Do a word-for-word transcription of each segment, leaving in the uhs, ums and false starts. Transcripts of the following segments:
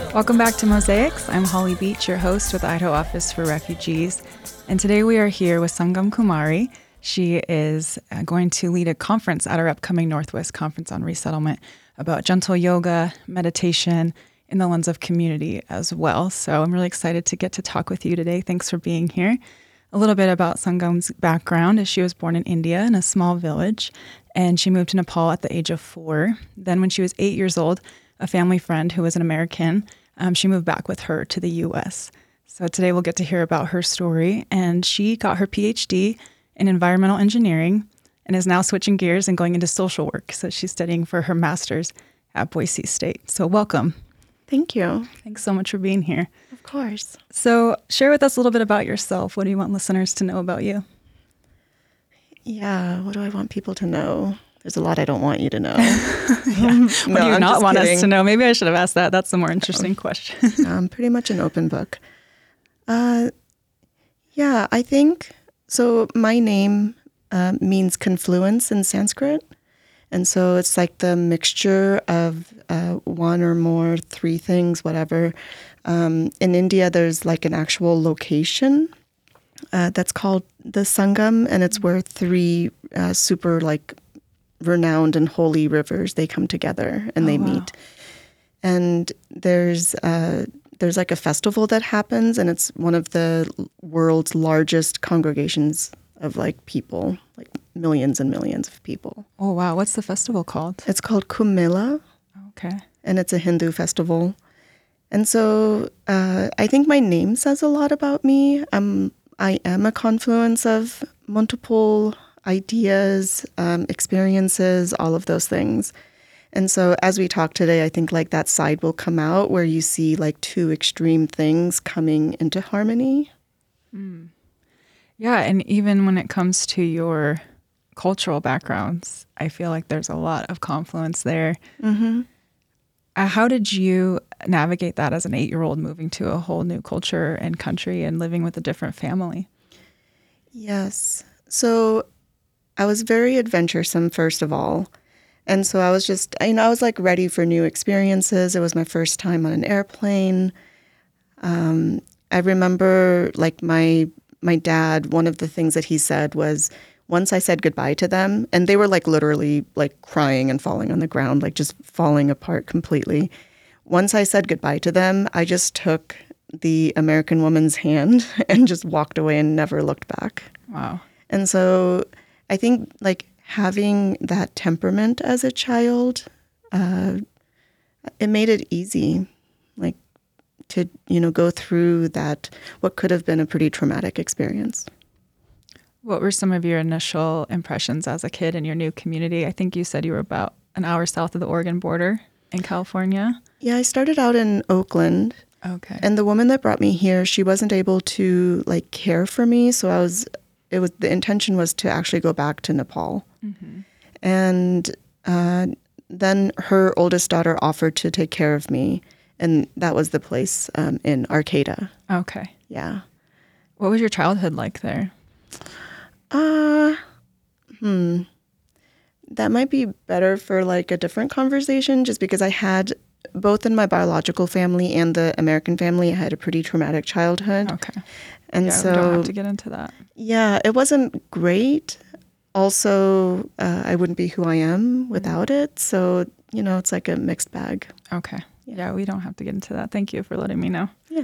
Welcome back to Mosaics. I'm Holly Beach, your host with the Idaho Office for Refugees. And today we are here with Sangam Kumari. She is uh, going to lead a conference at our upcoming Northwest Conference on Resettlement about gentle yoga, meditation, in the lens of community as well. So I'm really excited to get to talk with you today. Thanks for being here. A little bit about Sangam's background is she was born in India in a small village, and she moved to Nepal at the age of four. Then when she was eight years old, a family friend who was an American, um, she moved back with her to the U S. So today we'll get to hear about her story. And she got her P H D in environmental engineering and is now switching gears and going into social work. So she's studying for her master's at Boise State. So welcome. Thank you. Thanks so much for being here. Of course. So share with us a little bit about yourself. What do you want listeners to know about you? Yeah, what do I want people to know? There's a lot I don't want you to know. yeah. no, What do you I'm not want kidding. us to know? Maybe I should have asked that. That's the more interesting question. I'm pretty much an open book. Uh, yeah, I think, so my name uh, means confluence in Sanskrit. And so it's like the mixture of uh, one or more, three things, whatever. Um, in India, there's like an actual location uh, that's called the Sangam, and it's where three uh, super like renowned and holy rivers, they come together and Oh, they wow. meet. And there's uh, there's like a festival that happens, and it's one of the world's largest congregations of like people, like millions and millions of people. Oh, wow. What's the festival called? It's called Kumbh Mela, Okay. and it's a Hindu festival. And so uh, I think my name says a lot about me. I'm, I am a confluence of multiple ideas, um, experiences, all of those things. And so as we talk today, I think like that side will come out where you see like two extreme things coming into harmony. Mm. Yeah, and even when it comes to your cultural backgrounds, I feel like there's a lot of confluence there. Mm-hmm. Uh, how did you navigate that as an eight-year-old moving to a whole new culture and country and living with a different family? Yes. So I was very adventuresome, first of all. And so I was just, you know, I was like ready for new experiences. It was my first time on an airplane. Um, I remember like my my dad, one of the things that he said was, once I said goodbye to them, and they were like literally like crying and falling on the ground, like just falling apart completely. Once I said goodbye to them, I just took the American woman's hand and just walked away and never looked back. Wow. And so I think like having that temperament as a child, uh, it made it easy, like to, you know, go through that, what could have been a pretty traumatic experience. What were some of your initial impressions as a kid in your new community? I think you said you were about an hour south of the Oregon border in California. Yeah, I started out in Oakland. Okay. And the woman that brought me here, she wasn't able to like care for me. So I was, it was, the intention was to actually go back to Nepal. Mm-hmm. And uh, then her oldest daughter offered to take care of me. And that was the place um, in Arcata. Okay. Yeah. What was your childhood like there? Uh, hmm. That might be better for like a different conversation, just because I had, both in my biological family and the American family, I had a pretty traumatic childhood. Okay. And yeah, so, we don't have to get into that. yeah, it wasn't great. Also, uh, I wouldn't be who I am without it. So, you know, it's like a mixed bag. Okay. Yeah. Yeah, we don't have to get into that. Thank you for letting me know. Yeah.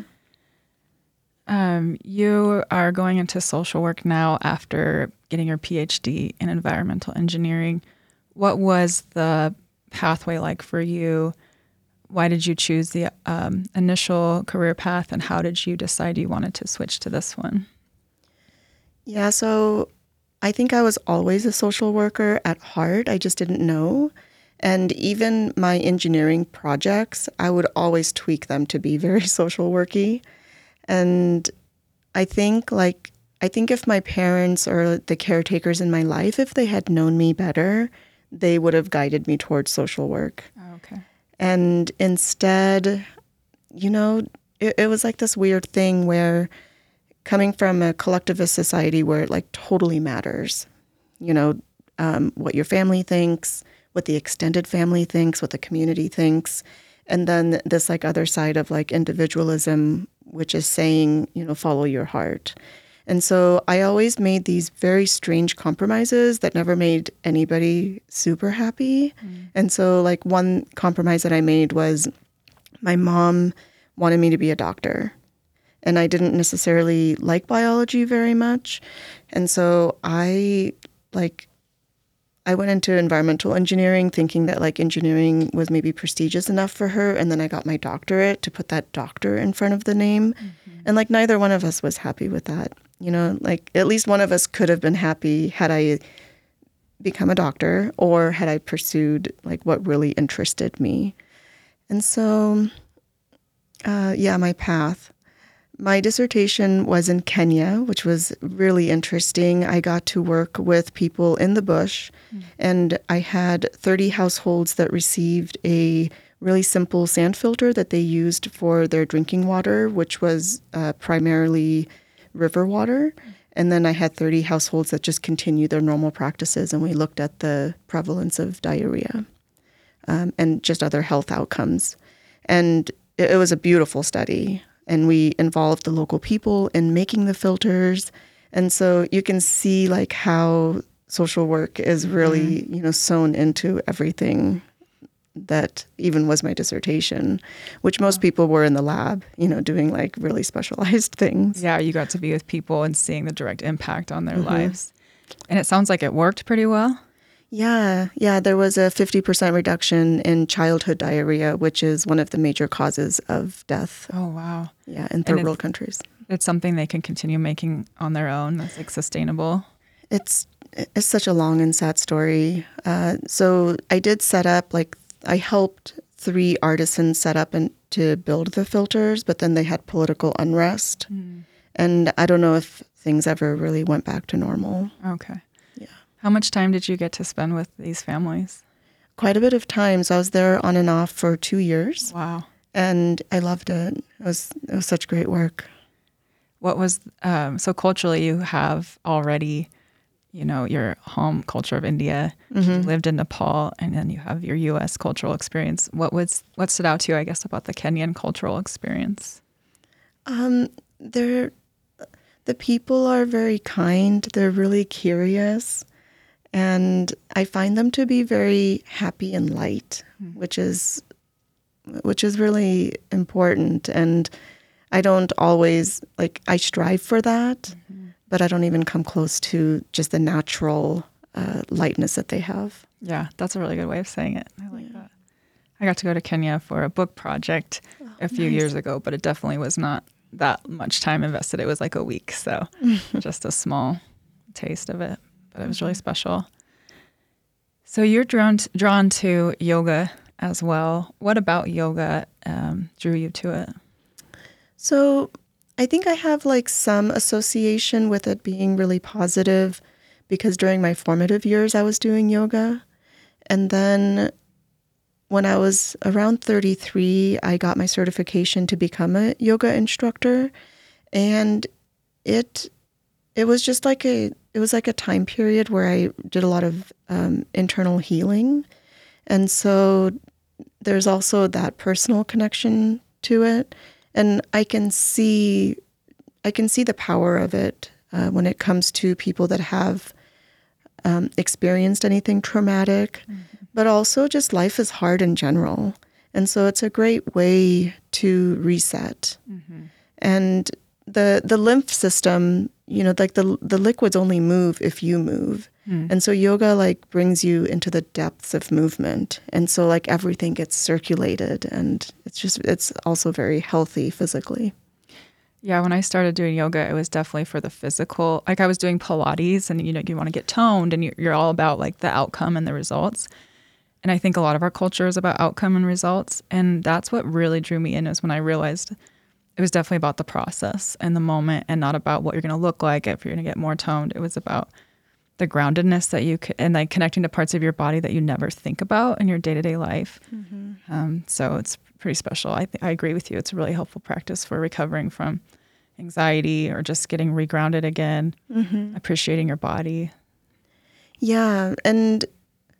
Um, you are going into social work now after getting your P H D in environmental engineering. What was the pathway like for you? Why did you choose the um, initial career path, and how did you decide you wanted to switch to this one? Yeah, so I think I was always a social worker at heart. I just didn't know. And even my engineering projects, I would always tweak them to be very social worky. And I think like, I think if my parents or the caretakers in my life, if they had known me better, they would have guided me towards social work. Oh, okay. And instead, you know, it, it was like this weird thing where coming from a collectivist society where it like totally matters, you know, um, what your family thinks, what the extended family thinks, what the community thinks. And then this like other side of like individualism, which is saying, you know, follow your heart. And so I always made these very strange compromises that never made anybody super happy. Mm. And so like one compromise that I made was my mom wanted me to be a doctor. And I didn't necessarily like biology very much. And so I like I went into environmental engineering thinking that like engineering was maybe prestigious enough for her. And then I got my doctorate to put that doctor in front of the name. Mm-hmm. And like neither one of us was happy with that. You know, like at least one of us could have been happy had I become a doctor or had I pursued like what really interested me. And so, uh, yeah, my path. My dissertation was in Kenya, which was really interesting. I got to work with people in the bush, mm. and I had thirty households that received a really simple sand filter that they used for their drinking water, which was uh, primarily river water. Mm. And then I had thirty households that just continued their normal practices, and we looked at the prevalence of diarrhea um, and just other health outcomes. And it, it was a beautiful study. And we involved the local people in making the filters. And so you can see like how social work is really, mm-hmm. you know, sewn into everything that even was my dissertation, which most people were in the lab, you know, doing like really specialized things. Yeah, you got to be with people and seeing the direct impact on their mm-hmm. lives. And it sounds like it worked pretty well. Yeah, yeah, there was a fifty percent reduction in childhood diarrhea, which is one of the major causes of death. Oh, wow. Yeah, in third world countries. It's something they can continue making on their own that's like sustainable. It's it's such a long and sad story. Uh, so I did set up, like, I helped three artisans set up and to build the filters, but then they had political unrest. Mm. And I don't know if things ever really went back to normal. Okay. Yeah. How much time did you get to spend with these families? Quite a bit of time. So I was there on and off for two years. Wow. And I loved it. It was it was such great work. What was, um, so culturally you have already, you know, your home culture of India, mm-hmm. you lived in Nepal, and then you have your U S cultural experience. What was, what stood out to you, I guess, about the Kenyan cultural experience? Um, they're, the people are very kind. They're really curious. And I find them to be very happy and light, mm-hmm. which is which is really important. And I don't always, like, I strive for that, mm-hmm. but I don't even come close to just the natural uh, lightness that they have. Yeah, that's a really good way of saying it. I like yeah. that. I got to go to Kenya for a book project oh, a few nice. years ago, but it definitely was not that much time invested. It was like a week, so just a small taste of it, but it was really special. So you're drawn to, drawn to yoga as well. What about yoga um, drew you to it? So I think I have like some association with it being really positive because during my formative years I was doing yoga. And then when I was around thirty-three, I got my certification to become a yoga instructor. And it it was just like a it was like a time period where I did a lot of um, internal healing. And so there's also that personal connection to it. And I can see I can see the power of it uh, when it comes to people that have um, experienced anything traumatic, mm-hmm. but also just life is hard in general. And so it's a great way to reset. Mm-hmm. And the the lymph system, you know, like the the liquids only move if you move. Mm. And so yoga like brings you into the depths of movement. And so like everything gets circulated, and it's just, it's also very healthy physically. Yeah, when I started doing yoga, it was definitely for the physical. Like I was doing Pilates, and you know, you want to get toned, and you're, you're all about like the outcome and the results. And I think a lot of our culture is about outcome and results. And that's what really drew me in, is when I realized it was definitely about the process and the moment, and not about what you're going to look like if you're going to get more toned. It was about the groundedness that you could, and like connecting to parts of your body that you never think about in your day-to-day life. Mm-hmm. Um, so it's pretty special. I th- I agree with you. It's a really helpful practice for recovering from anxiety or just getting regrounded again, mm-hmm. appreciating your body. Yeah. And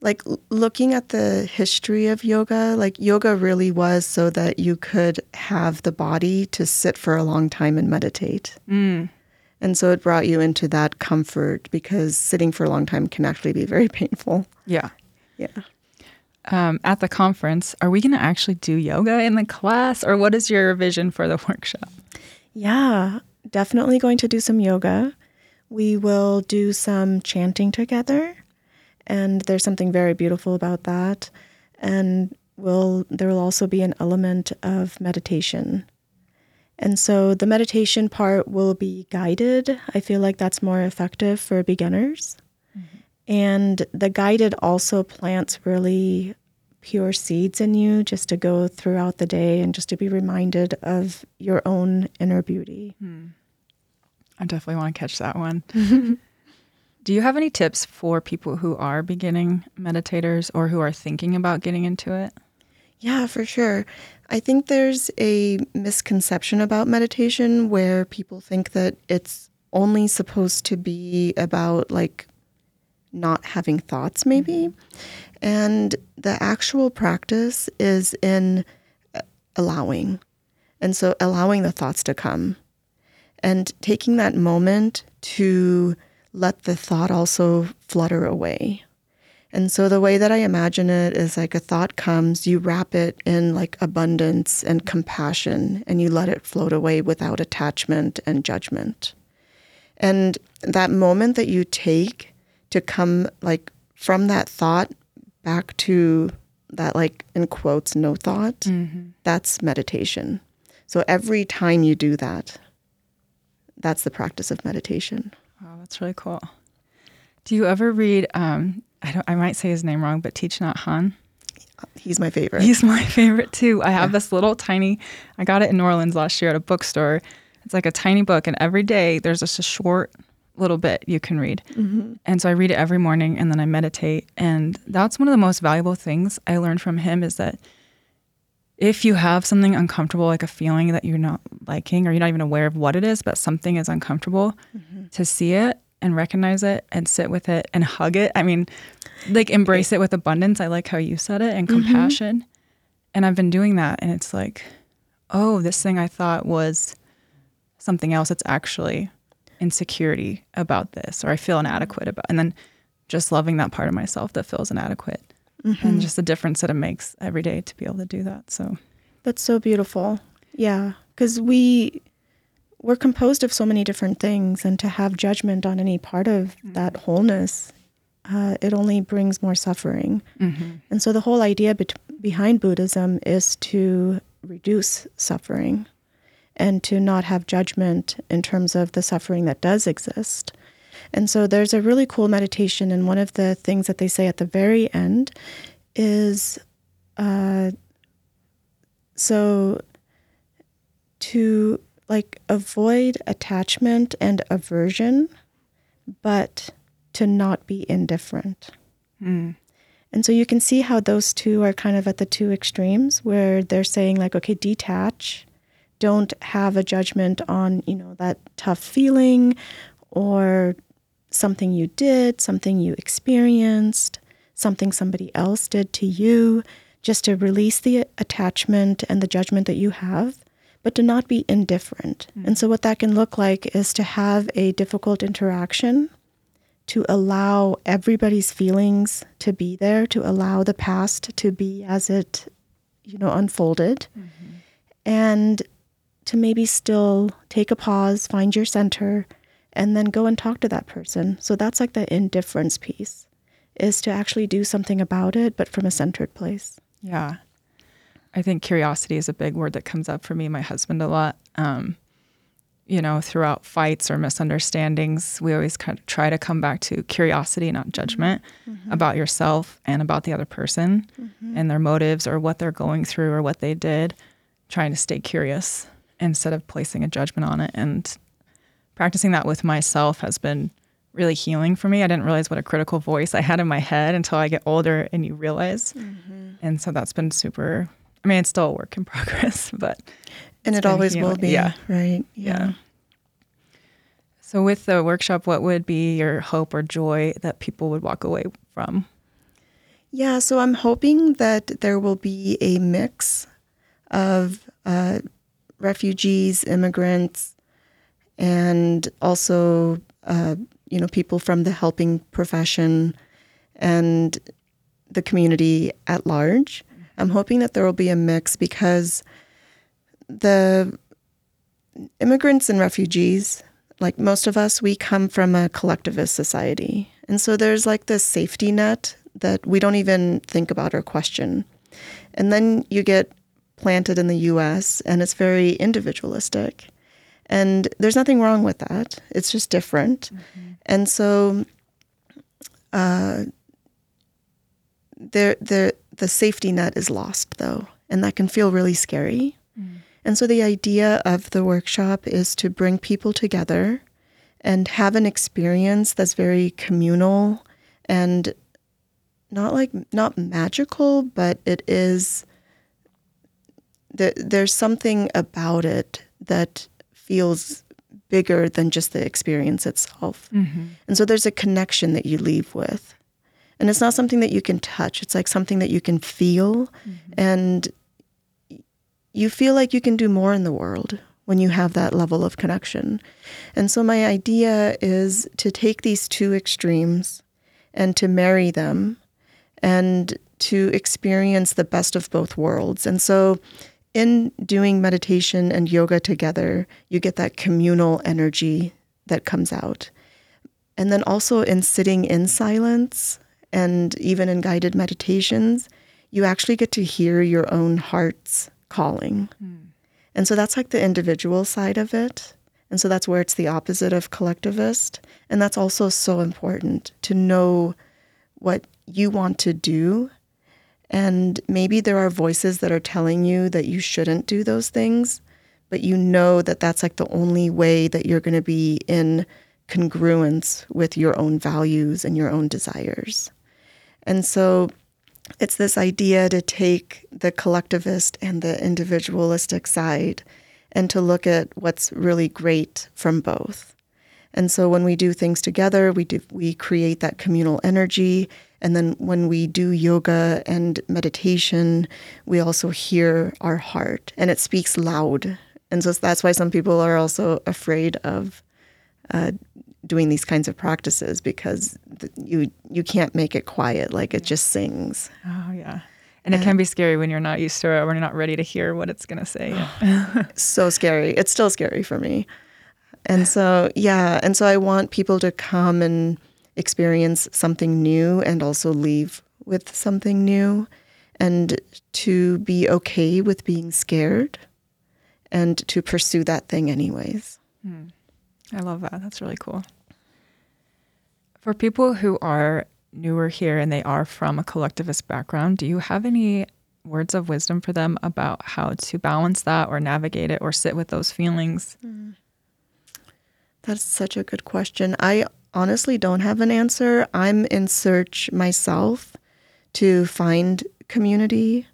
like l- looking at the history of yoga, like yoga really was so that you could have the body to sit for a long time and meditate. Mm. And so it brought you into that comfort because sitting for a long time can actually be very painful. Yeah. Yeah. Um, at the conference, are we going to actually do yoga in the class, or what is your vision for the workshop? Yeah, definitely going to do some yoga. We will do some chanting together, and there's something very beautiful about that. And we'll, there will also be an element of meditation. And so the meditation part will be guided. I feel like that's more effective for beginners. Mm-hmm. And the guided also plants really pure seeds in you just to go throughout the day and just to be reminded of your own inner beauty. Hmm. I definitely want to catch that one. Do you have any tips for people who are beginning meditators or who are thinking about getting into it? Yeah, for sure. I think there's a misconception about meditation where people think that it's only supposed to be about like not having thoughts, maybe. Mm-hmm. And the actual practice is in allowing. And so allowing the thoughts to come and taking that moment to let the thought also flutter away. And so the way that I imagine it is like a thought comes, you wrap it in like abundance and compassion, and you let it float away without attachment and judgment. And that moment that you take to come like from that thought back to that, like in quotes, no thought, mm-hmm. that's meditation. So every time you do that, that's the practice of meditation. Wow, that's really cool. Do you ever read, um, I don't, I might say his name wrong, but Thich Nhat Hanh? He's my favorite. He's my favorite too. I have yeah. this little tiny, I got it in New Orleans last year at a bookstore. It's like a tiny book, and every day there's just a short little bit you can read. Mm-hmm. And so I read it every morning, and then I meditate. And that's one of the most valuable things I learned from him is that if you have something uncomfortable, like a feeling that you're not liking, or you're not even aware of what it is, but something is uncomfortable, mm-hmm. to see it and recognize it and sit with it and hug it. I mean, like embrace it with abundance. I like how you said it, and compassion. Mm-hmm. And I've been doing that. And it's like, oh, this thing I thought was something else. It's actually insecurity about this, or I feel inadequate about, and then just loving that part of myself that feels inadequate. Mm-hmm. And just the difference that it makes every day to be able to do that. So that's so beautiful. Yeah. Because we, we're composed of so many different things, and to have judgment on any part of mm-hmm. that wholeness, uh, it only brings more suffering. Mm-hmm. And so the whole idea be- behind Buddhism is to reduce suffering and to not have judgment in terms of the suffering that does exist. And so there's a really cool meditation, and one of the things that they say at the very end is, uh, so to like avoid attachment and aversion, but to not be indifferent. Mm. And so you can see how those two are kind of at the two extremes, where they're saying like, okay, detach, don't have a judgment on, you know, that tough feeling or something you did, something you experienced, something somebody else did to you, just to release the attachment and the judgment that you have, but to not be indifferent. Mm-hmm. And so what that can look like is to have a difficult interaction, to allow everybody's feelings to be there, to allow the past to be as it, you know, unfolded, mm-hmm. and to maybe still take a pause, find your center, and then go and talk to that person. So that's like the indifference piece, is to actually do something about it, but from a centered place. Yeah. I think curiosity is a big word that comes up for me and my husband a lot. Um, you know, throughout fights or misunderstandings, we always kind of try to come back to curiosity, not judgment, mm-hmm. about yourself and about the other person mm-hmm. and their motives or what they're going through or what they did, trying to stay curious instead of placing a judgment on it. And practicing that with myself has been really healing for me. I didn't realize what a critical voice I had in my head until I get older and you realize. Mm-hmm. And so that's been super, I mean, it's still a work in progress, but and it always healing. will be. Yeah. Right. Yeah. yeah. So with the workshop, what would be your hope or joy that people would walk away from? Yeah, so I'm hoping that there will be a mix of uh, refugees, immigrants, and also, uh, you know, people from the helping profession and the community at large. I'm hoping that there will be a mix because the immigrants and refugees, like most of us, we come from a collectivist society. And so there's like this safety net that we don't even think about or question. And then you get planted in the U S and it's very individualistic. And there's nothing wrong with that. It's just different. Mm-hmm. And so uh, there, there, the safety net is lost, though, and that can feel really scary. Mm. And so the idea of the workshop is to bring people together and have an experience that's very communal and not like not magical, but it is. There, there's something about it that feels bigger than just the experience itself. Mm-hmm. And so there's a connection that you leave with. And it's not something that you can touch. It's like something that you can feel. Mm-hmm. And you feel like you can do more in the world when you have that level of connection. And so my idea is to take these two extremes and to marry them and to experience the best of both worlds. And so in doing meditation and yoga together, you get that communal energy that comes out. And then also in sitting in silence and even in guided meditations, you actually get to hear your own heart's calling. Mm. And so that's like the individual side of it. And so that's where it's the opposite of collectivist. And that's also so important to know what you want to do. And maybe there are voices that are telling you that you shouldn't do those things, but you know that that's like the only way that you're going to be in congruence with your own values and your own desires. And so it's this idea to take the collectivist and the individualistic side and to look at what's really great from both. And so when we do things together, we do, we create that communal energy. And then when we do yoga and meditation, we also hear our heart and it speaks loud. And so that's why some people are also afraid of uh, doing these kinds of practices because th- you you can't make it quiet, like it just sings. Oh, yeah. And it can be scary when you're not used to it or when you're not ready to hear what it's going to say. So scary. It's still scary for me. And so, yeah. And so I want people to come and experience something new and also leave with something new and to be okay with being scared and to pursue that thing anyways. Hmm. I love that. That's really cool. For people who are newer here and they are from a collectivist background, do you have any words of wisdom for them about how to balance that or navigate it or sit with those feelings? Mm. That's such a good question. I honestly don't have an answer. I'm in search myself to find community,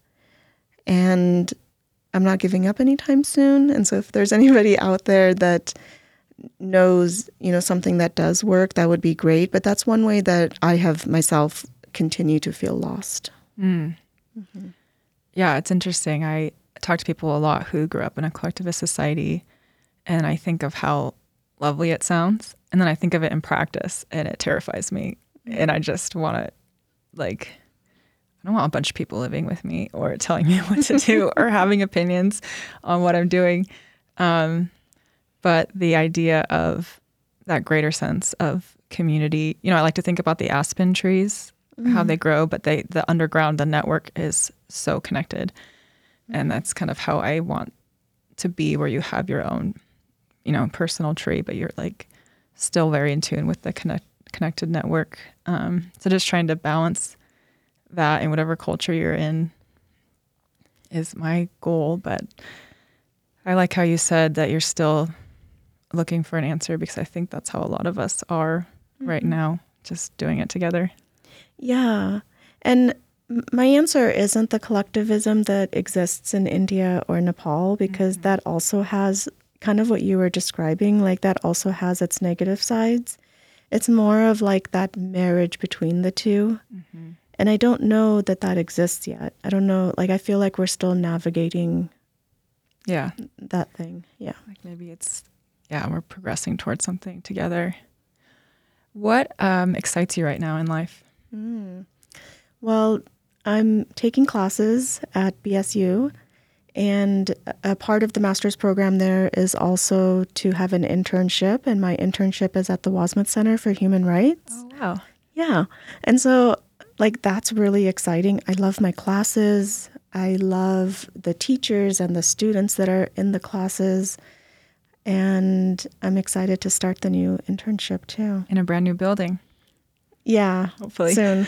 and I'm not giving up anytime soon. And so if there's anybody out there that knows, you know, something that does work, that would be great. But that's one way that I have myself continue to feel lost. Mm. Mm-hmm. Yeah, it's interesting. I talk to people a lot who grew up in a collectivist society, and I think of how lovely it sounds. And then I think of it in practice and it terrifies me. And I just want to, like, I don't want a bunch of people living with me or telling me what to do or having opinions on what I'm doing. Um, but the idea of that greater sense of community, you know, I like to think about the aspen trees, mm-hmm. how they grow, but they, the underground, the network is so connected. Mm-hmm. And that's kind of how I want to be, where you have your own, you know, personal tree, but you're like still very in tune with the connect, connected network. Um, so just trying to balance that in whatever culture you're in is my goal. But I like how you said that you're still looking for an answer, because I think that's how a lot of us are mm-hmm. right now, just doing it together. Yeah. And my answer isn't the collectivism that exists in India or Nepal, because mm-hmm. that also has kind of what you were describing, like that also has its negative sides. It's more of like that marriage between the two. Mm-hmm. And I don't know that that exists yet. I don't know. Like, I feel like we're still navigating Yeah. that thing. Yeah. Like maybe it's, yeah, we're progressing towards something together. What um, excites you right now in life? Mm. Well, I'm taking classes at B S U, and a part of the master's program there is also to have an internship, and my internship is at the Wasmuth Center for Human Rights. Oh, wow. Yeah. And so, like, that's really exciting. I love my classes. I love the teachers and the students that are in the classes. And I'm excited to start the new internship too. In a brand new building. Yeah, hopefully. Soon.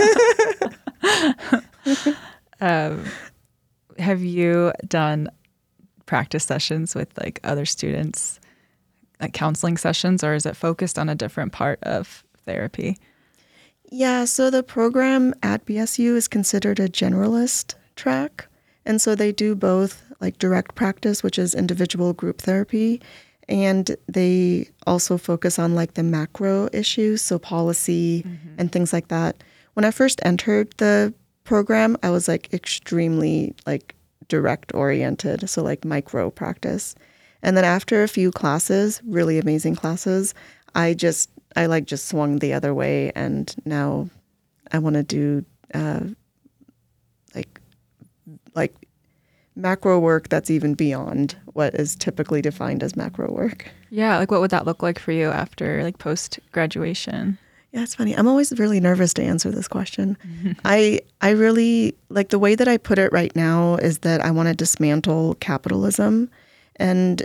um, have you done practice sessions with like other students, like counseling sessions, or is it focused on a different part of therapy? Yeah, so the program at B S U is considered a generalist track. And so they do both like direct practice, which is individual group therapy, and they also focus on like the macro issues, so policy mm-hmm. and things like that. When I first entered the program, I was like extremely like direct oriented, so like micro practice. And then after a few classes, really amazing classes, I just I like just swung the other way, and now I want to do uh, like like macro work that's even beyond what is typically defined as macro work. Yeah, like what would that look like for you after like post graduation? Yeah, it's funny. I'm always really nervous to answer this question. Mm-hmm. I I really like the way that I put it right now is that I want to dismantle capitalism, and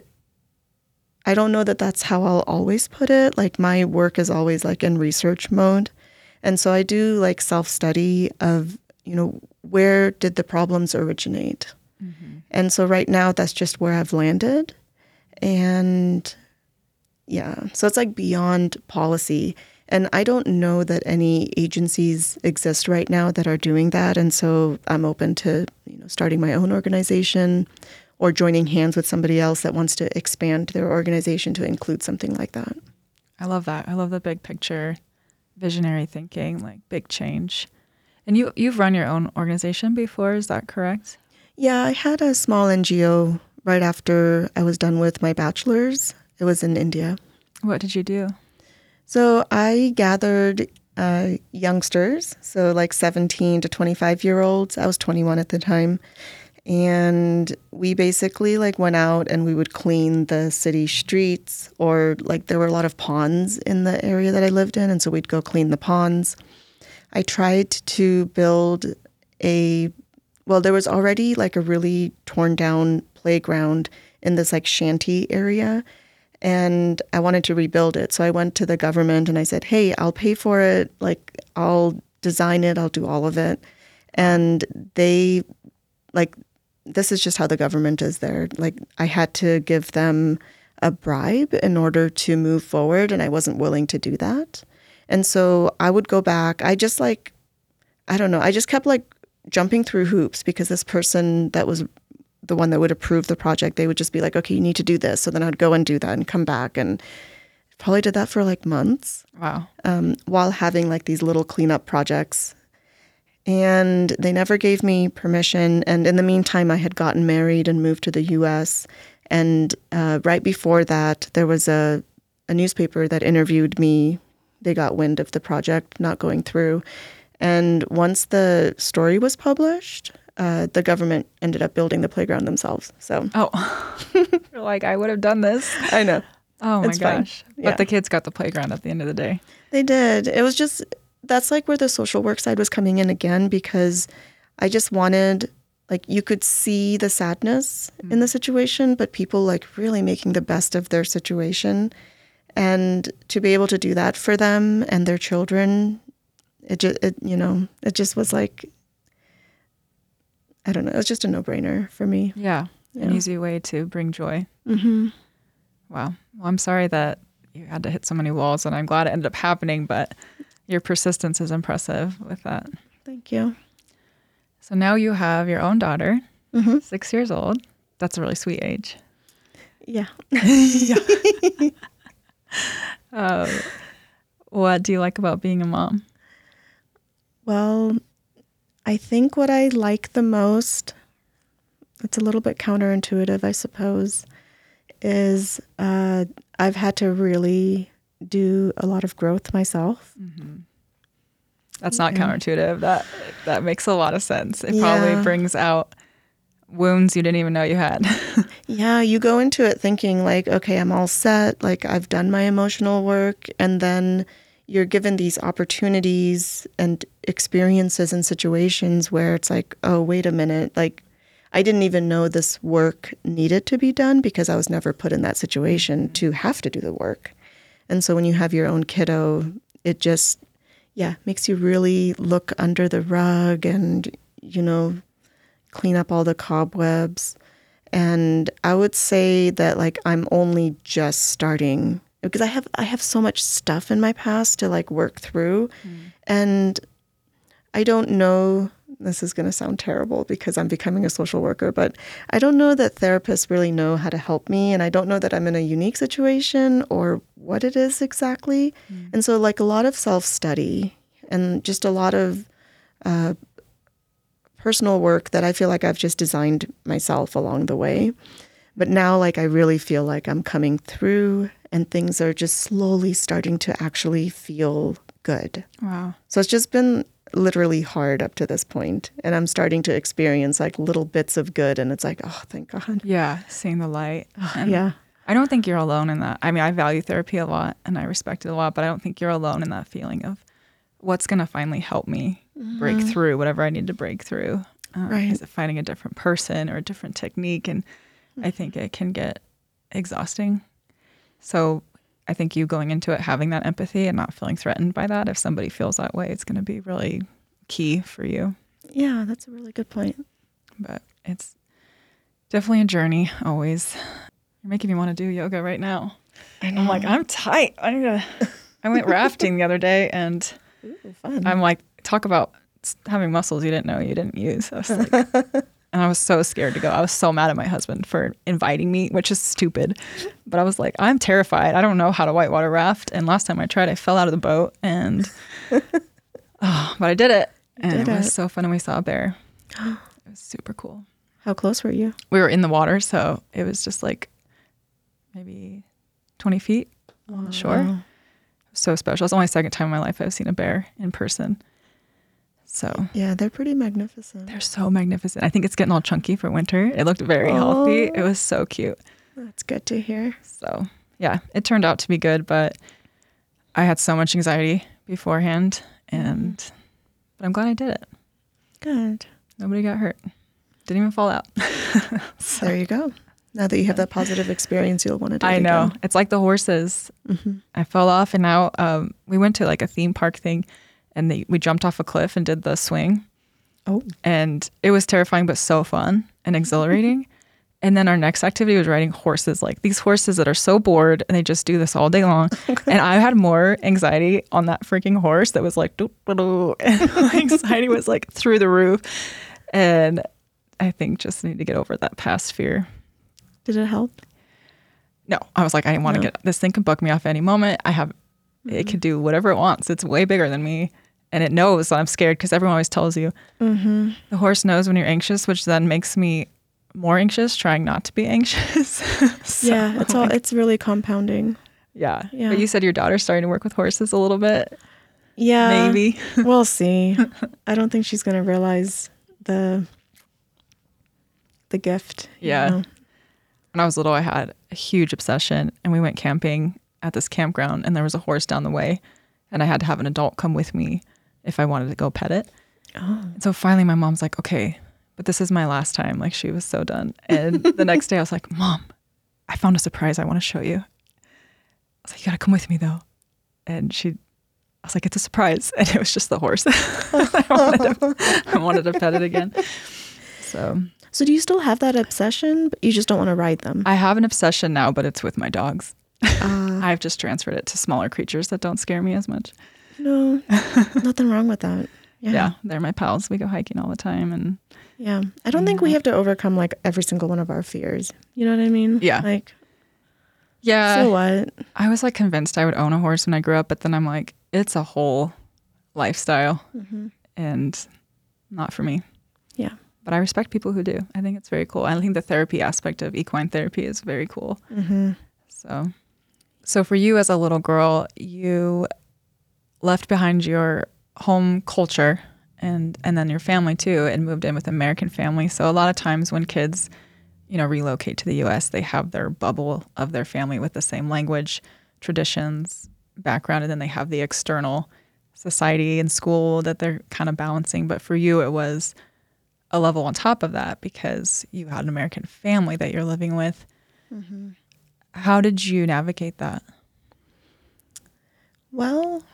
I don't know that that's how I'll always put it. Like my work is always like in research mode. And so I do like self-study of, you know, where did the problems originate? Mm-hmm. And so right now that's just where I've landed. And yeah, so it's like beyond policy. And I don't know that any agencies exist right now that are doing that. And so I'm open to, you know, starting my own organization or joining hands with somebody else that wants to expand their organization to include something like that. I love that. I love the big picture, visionary thinking, like big change. And you, you've run your own organization before, is that correct? Yeah, I had a small N G O right after I was done with my bachelor's. It was in India. What did you do? So I gathered uh, youngsters, so like seventeen to twenty-five year olds. I was twenty-one at the time. And we basically like went out and we would clean the city streets, or like there were a lot of ponds in the area that I lived in. And so we'd go clean the ponds. I tried to build a, well, there was already like a really torn down playground in this like shanty area. And I wanted to rebuild it. So I went to the government and I said, hey, I'll pay for it. Like I'll design it. I'll do all of it. And they like, this is just how the government is there. Like I had to give them a bribe in order to move forward, and I wasn't willing to do that. And so I would go back. I just like, I don't know. I just kept like jumping through hoops because this person that was the one that would approve the project, they would just be like, okay, you need to do this. So then I'd go and do that and come back, and probably did that for like months. Wow. Um, while having like these little cleanup projects. And they never gave me permission. And in the meantime, I had gotten married and moved to the U S. And uh, right before that, there was a, a newspaper that interviewed me. They got wind of the project not going through. And once the story was published, uh, the government ended up building the playground themselves. So, oh, you're like, I would have done this. I know. Oh my it's gosh. Yeah. But the kids got the playground at the end of the day. They did. It was just... That's like where the social work side was coming in again, because I just wanted, like, you could see the sadness mm. in the situation, but people like really making the best of their situation. And to be able to do that for them and their children, it just, it, you know, it just was like, I don't know, it was just a no-brainer for me. Yeah, yeah. An easy way to bring joy. Mm-hmm. Wow. Well, I'm sorry that you had to hit so many walls, and I'm glad it ended up happening, but your persistence is impressive with that. Thank you. So now you have your own daughter, mm-hmm. six years old. That's a really sweet age. Yeah. yeah. uh, what do you like about being a mom? Well, I think what I like the most, it's a little bit counterintuitive, I suppose, is uh, I've had to really do a lot of growth myself. Mm-hmm. That's not Yeah. counterintuitive. That that makes a lot of sense. It Yeah. probably brings out wounds you didn't even know you had. Yeah, you go into it thinking like, okay, I'm all set, like I've done my emotional work, and then you're given these opportunities and experiences and situations where it's like, oh, wait a minute, like I didn't even know this work needed to be done because I was never put in that situation to have to do the work. And so when you have your own kiddo, it just, yeah, makes you really look under the rug and, you know, clean up all the cobwebs. And I would say that like I'm only just starting because I have I have so much stuff in my past to like work through. Mm. And I don't know, this is going to sound terrible because I'm becoming a social worker, but I don't know that therapists really know how to help me. And I don't know that I'm in a unique situation or what it is exactly. Mm. And so like a lot of self-study and just a lot of uh, personal work that I feel like I've just designed myself along the way. But now like I really feel like I'm coming through and things are just slowly starting to actually feel good. Wow. So it's just been literally hard up to this point, and I'm starting to experience like little bits of good, and it's like, oh, thank God. Yeah, seeing the light. And yeah. I don't think you're alone in that. I mean, I value therapy a lot and I respect it a lot, but I don't think you're alone in that feeling of what's going to finally help me mm-hmm. break through whatever I need to break through. Uh, right. Is it finding a different person or a different technique? And mm-hmm. I think it can get exhausting. So I think you going into it, having that empathy and not feeling threatened by that, if somebody feels that way, it's going to be really key for you. Yeah, that's a really good point. But it's definitely a journey, always. You're making me want to do yoga right now. I know. I'm like, I'm tight. I need to. I went rafting the other day, and Ooh, fun. I'm like, talk about having muscles you didn't know you didn't use. I was like, and I was so scared to go. I was so mad at my husband for inviting me, which is stupid. But I was like, I'm terrified. I don't know how to whitewater raft. And last time I tried, I fell out of the boat, and oh, but I did it, and did it was it. so fun. And we saw a bear. It was super cool. How close were you? We were in the water, so it was just like maybe twenty feet on the shore. Wow. So special. It's the only second time in my life I've seen a bear in person. So yeah, they're pretty magnificent. They're so magnificent. I think it's getting all chunky for winter. It looked very oh, healthy. It was so cute. That's good to hear. So yeah, it turned out to be good, but I had so much anxiety beforehand, and mm. but I'm glad I did it. Good. Nobody got hurt. Didn't even fall out. So there you go. Now that you have that positive experience, you'll want to do it I know. again. It's like the horses. Mm-hmm. I fell off, and now um, we went to like a theme park thing, and they, we jumped off a cliff and did the swing. Oh. And it was terrifying, but so fun and exhilarating. And then our next activity was riding horses, like these horses that are so bored, and they just do this all day long. And I had more anxiety on that freaking horse that was like, doo, doo, doo. And my anxiety was like through the roof. And I think just need to get over that past fear. Did it help? No, I was like, I didn't want to no. get, this thing can buck me off any moment. I have, mm-hmm. it can do whatever it wants. It's way bigger than me. And it knows that I'm scared because everyone always tells you. Mm-hmm. The horse knows when you're anxious, which then makes me more anxious, trying not to be anxious. So, yeah, it's all, it's really compounding. Yeah. yeah. But you said your daughter's starting to work with horses a little bit. Yeah. Maybe. We'll see. I don't think she's going to realize the the gift. Yeah. You know? When I was little, I had a huge obsession, and we went camping at this campground, and there was a horse down the way, and I had to have an adult come with me if I wanted to go pet it. Oh. And so finally my mom's like, okay, but this is my last time. Like, she was so done. And the next day I was like, Mom, I found a surprise I want to show you. I was like, you got to come with me though. And she, I was like, it's a surprise. And it was just the horse. I, wanted to, I wanted to pet it again. So... So do you still have that obsession, but you just don't want to ride them? I have an obsession now, but it's with my dogs. Uh, I've just transferred it to smaller creatures that don't scare me as much. No, nothing wrong with that. Yeah. yeah, they're my pals. We go hiking all the time. And yeah, I don't think we have to overcome like every single one of our fears. You know what I mean? Yeah. Like, yeah. So what? I was like convinced I would own a horse when I grew up, but then I'm like, it's a whole lifestyle. Mm-hmm. and not for me. Yeah. But I respect people who do. I think it's very cool. I think the therapy aspect of equine therapy is very cool. Mm-hmm. So, so for you as a little girl, you left behind your home culture and and then your family too, and moved in with an American family. So a lot of times when kids, you know, relocate to the U S, they have their bubble of their family with the same language, traditions, background, and then they have the external society and school that they're kind of balancing. But for you, it was a level on top of that because you had an American family that you're living with. Mm-hmm. How did you navigate that? Well,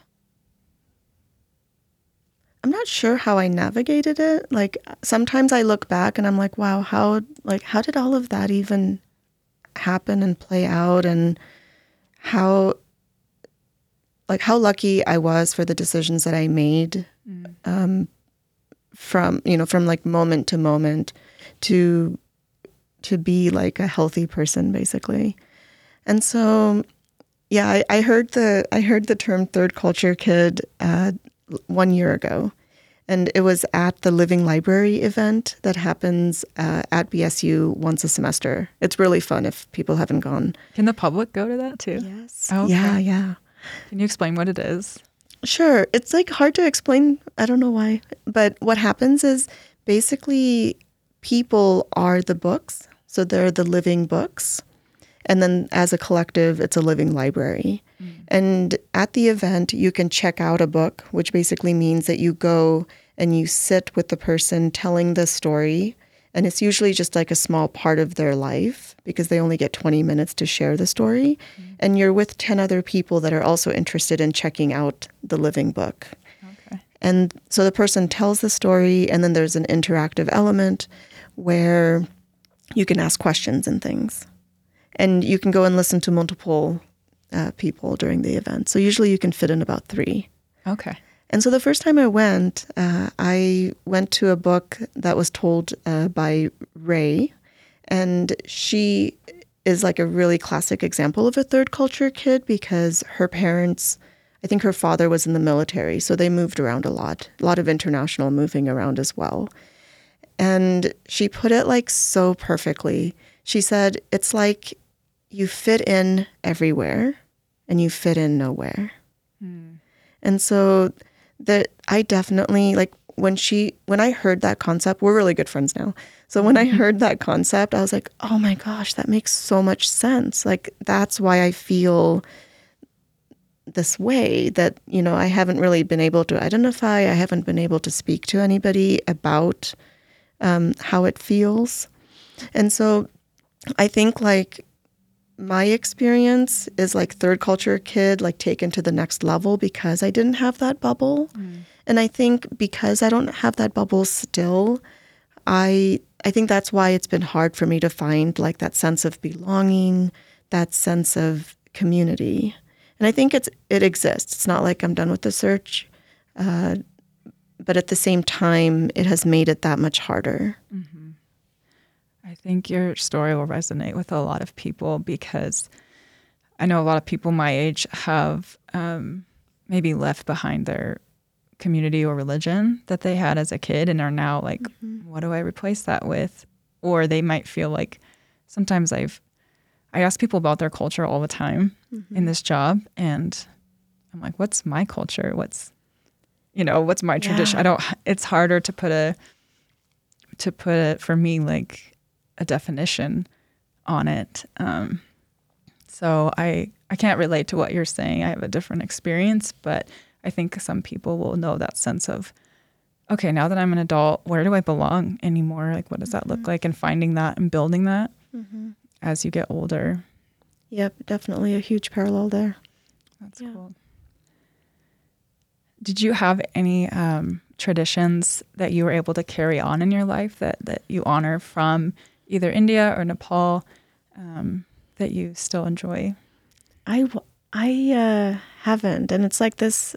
I'm not sure how I navigated it. Like sometimes I look back and I'm like, wow, how like how did all of that even happen and play out, and how like how lucky I was for the decisions that I made mm. um, from, you know, from like moment to moment to to be like a healthy person basically. And so yeah, I, I heard the I heard the term third culture kid uh, one year ago, and it was at the Living Library event that happens uh, at B S U once a semester. It's really fun if people haven't gone. Can the public go to that too? Yes. Oh, okay. Yeah, yeah. Can you explain what it is? Sure. It's like hard to explain. I don't know why. But what happens is basically people are the books. So they're the living books. And then as a collective, it's a living library. Mm. And at the event, you can check out a book, which basically means that you go and you sit with the person telling the story. And it's usually just like a small part of their life because they only get twenty minutes to share the story. Mm. And you're with ten other people that are also interested in checking out the living book. Okay. And so the person tells the story, and then there's an interactive element where you can ask questions and things. And you can go and listen to multiple uh, people during the event. So usually you can fit in about three. Okay. And so the first time I went, uh, I went to a book that was told uh, by Ray. And she is like a really classic example of a third culture kid because her parents, I think her father was in the military. So they moved around a lot, a lot of international moving around as well. And she put it like so perfectly. She said, it's like you fit in everywhere and you fit in nowhere. Hmm. And so that I definitely, like when she, when I heard that concept, we're really good friends now. So when I heard that concept, I was like, oh my gosh, that makes so much sense. Like, that's why I feel this way that, you know, I haven't really been able to identify. I haven't been able to speak to anybody about um, how it feels. And so I think like my experience is like third culture kid, like taken to the next level because I didn't have that bubble. Mm. And I think because I don't have that bubble still, I I think that's why it's been hard for me to find like that sense of belonging, that sense of community. And I think it's it exists. It's not like I'm done with the search. Uh, but at the same time, it has made it that much harder. Mm-hmm. I think your story will resonate with a lot of people because I know a lot of people my age have um, maybe left behind their community or religion that they had as a kid and are now like, mm-hmm. what do I replace that with? Or they might feel like sometimes I've, I ask people about their culture all the time mm-hmm. in this job. And I'm like, what's my culture? What's, you know, what's my yeah. tradition? I don't, it's harder to put a, to put it for me, like, a definition on it. Um, so I I can't relate to what you're saying. I have a different experience, but I think some people will know that sense of, okay, now that I'm an adult, where do I belong anymore? Like, what does that mm-hmm. look like? And finding that and building that mm-hmm. as you get older. Yep, definitely a huge parallel there. That's yeah. cool. Did you have any um, traditions that you were able to carry on in your life that, that you honor from either India or Nepal um, that you still enjoy? I, I uh, haven't. And it's like this,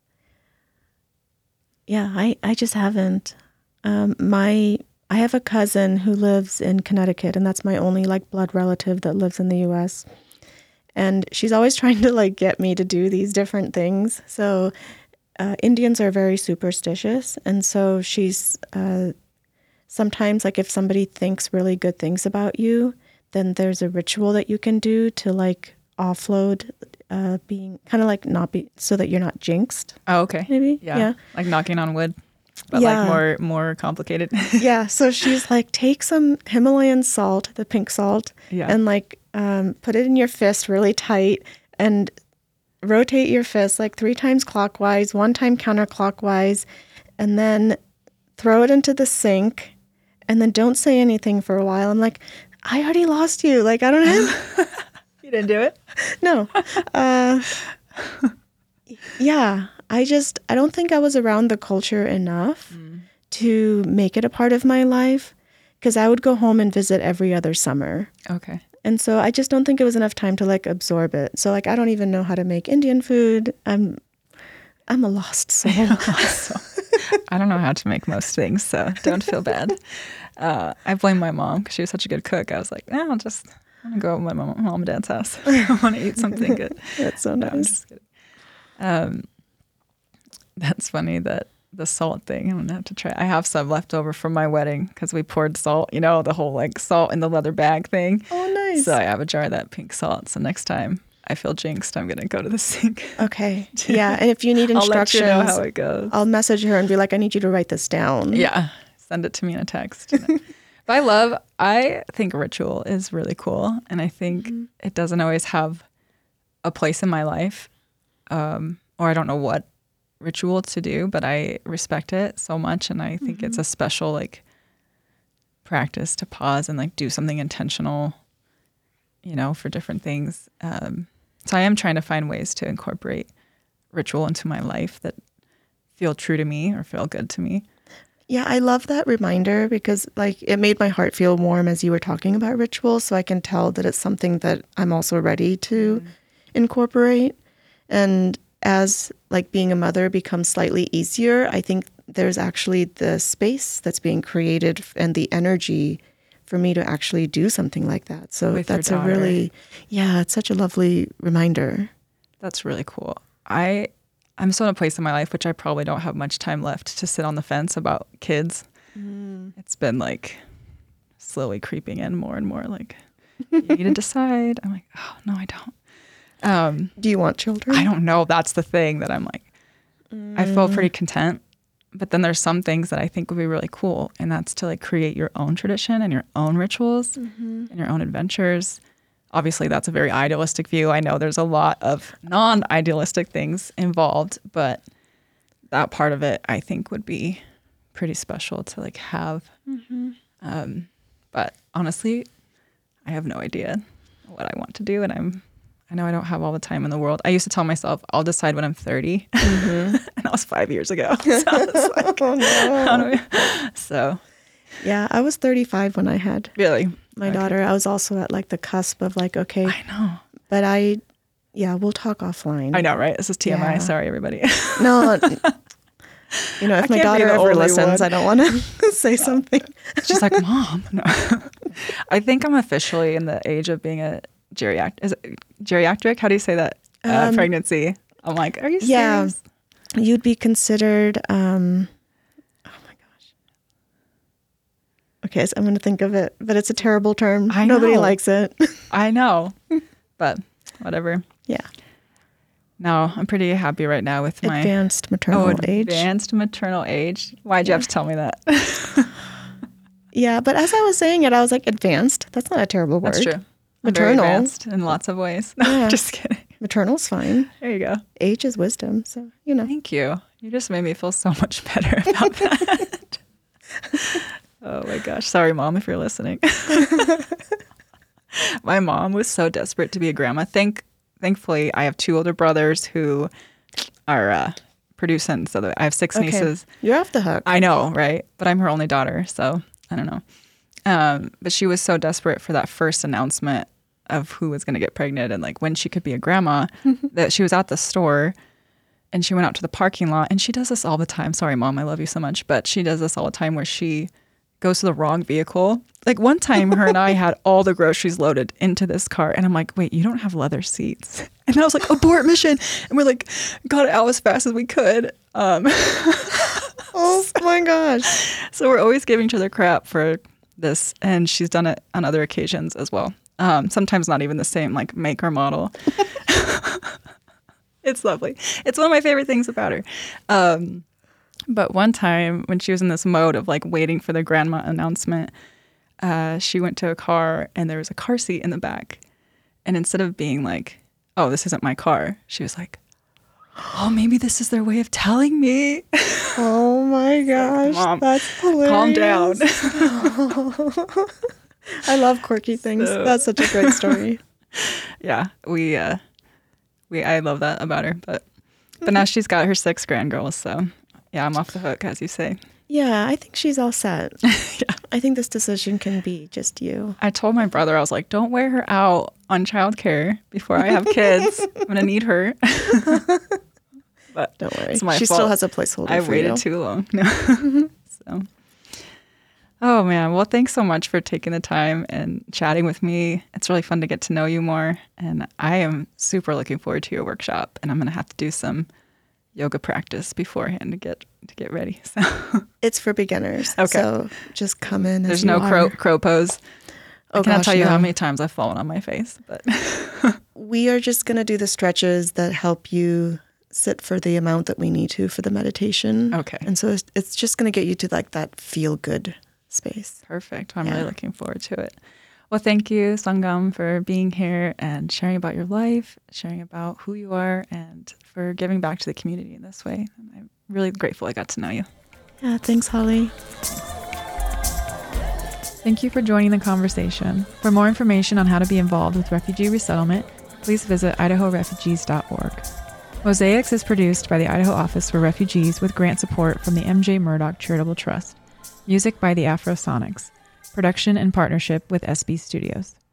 yeah, I, I just haven't. Um, my, I have a cousin who lives in Connecticut, and that's my only like blood relative that lives in the U S. And she's always trying to like get me to do these different things. So uh, Indians are very superstitious. And so she's uh, sometimes like if somebody thinks really good things about you, then there's a ritual that you can do to like offload uh, being kind of like not be so that you're not jinxed. Oh, okay. Maybe. Yeah. Yeah. Like knocking on wood, but Yeah. like more more complicated. Yeah. So she's like, take some Himalayan salt, the pink salt, Yeah. and like um, put it in your fist really tight and rotate your fist like three times clockwise, one time counterclockwise, and then throw it into the sink and then don't say anything for a while. I'm like, I already lost you. Like, I don't have... You didn't do it? No. Uh, yeah. I just, I don't think I was around the culture enough mm. to make it a part of my life because I would go home and visit every other summer. Okay. And so I just don't think it was enough time to like absorb it. So like, I don't even know how to make Indian food. I'm, I'm a lost soul. I don't know how to make most things, so don't feel bad. Uh, I blame my mom because she was such a good cook. I was like, no, I'll just I'm gonna go to my mom, mom and dad's house. I want to eat something good. That's so nice. No, I'm just kidding. Um, that's funny that the salt thing. I'm gonna have to try. I have some left over from my wedding because we poured salt. You know, the whole like salt in the leather bag thing. Oh, nice. So I have a jar of that pink salt. So next time I feel jinxed, I'm gonna go to the sink. Okay. Yeah, and if you need instructions, I'll let you know how it goes. I'll message her and be like, I need you to write this down. Yeah, send it to me in a text. You know? But I love. I think ritual is really cool, and I think mm-hmm. it doesn't always have a place in my life, um, or I don't know what ritual to do, but I respect it so much, and I think mm-hmm. it's a special like practice to pause and like do something intentional, you know, for different things. Um, so I am trying to find ways to incorporate ritual into my life that feel true to me or feel good to me. Yeah, I love that reminder because like it made my heart feel warm as you were talking about ritual. So I can tell that it's something that I'm also ready to mm. incorporate. And as like being a mother becomes slightly easier, I think there's actually the space that's being created and the energy for me to actually do something like that. So With that's a really, yeah, it's such a lovely reminder. That's really cool. I, I'm still in a place in my life, which I probably don't have much time left to sit on the fence about kids. Mm. It's been like slowly creeping in more and more like, you need to decide. I'm like, oh, no, I don't. Um, do you want children? I don't know. That's the thing that I'm like, mm. I feel pretty content. But then there's some things that I think would be really cool. And that's to like create your own tradition and your own rituals mm-hmm. and your own adventures. Obviously, that's a very idealistic view. I know there's a lot of non-idealistic things involved, but that part of it, I think, would be pretty special to like have. Mm-hmm. Um, but honestly, I have no idea what I want to do, and I'm, I know I don't have all the time in the world. I used to tell myself I'll decide when I'm thirty, mm-hmm. and that was five years ago. So, I was like, oh, no. how do we? So, yeah, I was thirty-five when I had really. My okay. daughter. I was also at like the cusp of like, okay. I know. But I, yeah, we'll talk offline. I know, right? This is T M I. Yeah. Sorry, everybody. No, you know, if my daughter ever listens, one. I don't want to say no. something. She's like, Mom. No. I think I'm officially in the age of being a geriatric. Is it geriatric? How do you say that? Uh, um, pregnancy. I'm like, are you serious? Yeah. You'd be considered... Um, Okay, so I'm going to think of it, but it's a terrible term. I Nobody know. likes it. I know, but whatever. Yeah. No, I'm pretty happy right now with my... Advanced maternal oh, age. Advanced maternal age. Why'd you yeah. have to tell me that? Yeah, but as I was saying it, I was like, advanced? That's not a terrible word. That's true. Maternal. Very advanced in lots of ways. No, yeah. Just kidding. Maternal's fine. There you go. Age is wisdom, so, you know. Thank you. You just made me feel so much better about that. Oh my gosh. Sorry, Mom, if you're listening. My mom was so desperate to be a grandma. Thank, thankfully, I have two older brothers who are uh, producing. So I have six okay. nieces. You're off the hook. I know, right? But I'm her only daughter, so I don't know. Um, but she was so desperate for that first announcement of who was going to get pregnant and like when she could be a grandma that she was at the store and she went out to the parking lot. And she does this all the time. Sorry, Mom, I love you so much. But she does this all the time where she goes to the wrong vehicle. Like one time her and I had all the groceries loaded into this car and I'm like, wait, you don't have leather seats. And I was like, abort mission. And we're like, got it out as fast as we could. Um, oh my gosh. So we're always giving each other crap for this. And she's done it on other occasions as well. Um, sometimes not even the same, like make or model. It's lovely. It's one of my favorite things about her. Um, but one time when she was in this mode of like waiting for the grandma announcement, uh, she went to a car and there was a car seat in the back. And instead of being like, oh, this isn't my car, she was like, oh, maybe this is their way of telling me. Oh my gosh. Mom, that's hilarious. Calm down. I love quirky things. So, that's such a great story. Yeah, we, uh, we, I love that about her. But, but now she's got her six grandgirls. So yeah, I'm off the hook, as you say. Yeah, I think she's all set. Yeah. I think this decision can be just you. I told my brother, I was like, don't wear her out on childcare before I have kids. I'm going to need her. But don't worry. It's my she fault. still has a placeholder I for waited you. too long. No. So, oh, man. Well, thanks so much for taking the time and chatting with me. It's really fun to get to know you more. And I am super looking forward to your workshop. And I'm going to have to do some yoga practice beforehand to get to get ready. So it's for beginners. Okay. So just come in. There's as no you crow are. crow pose. Oh, I cannot gosh, tell you no. how many times I've fallen on my face. But we are just going to do the stretches that help you sit for the amount that we need to for the meditation. Okay. And so it's, it's just going to get you to like that feel good space. Perfect. I'm Yeah. really looking forward to it. Well, thank you, Sangam, for being here and sharing about your life, sharing about who you are, and for giving back to the community in this way. I'm really grateful I got to know you. Yeah, thanks, Holly. Thank you for joining the conversation. For more information on how to be involved with refugee resettlement, please visit idaho refugees dot org. Mosaics is produced by the Idaho Office for Refugees with grant support from the M J Murdoch Charitable Trust. Music by the Afrosonics. Production in partnership with S B Studios.